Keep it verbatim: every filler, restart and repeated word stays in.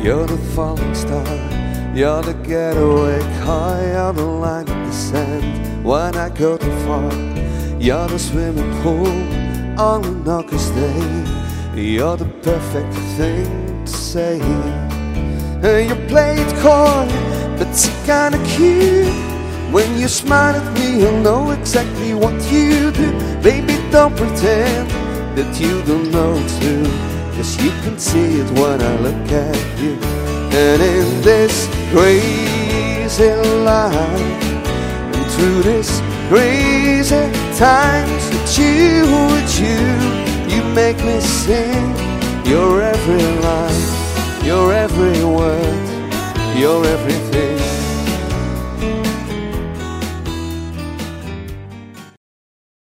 You're the falling star, you're the getaway car, you're the line in the sand when I go too far. You're the swimming pool on an August day, you're the perfect thing to say. You play it coy, but it's kinda cute. When you smile at me, you'll know exactly what you do. Baby, don't pretend that you don't know too, 'cause you can see it when I look at you. And in this crazy life, and through this crazy times, with you, with you, you make me sing your every line, your every word, your everything.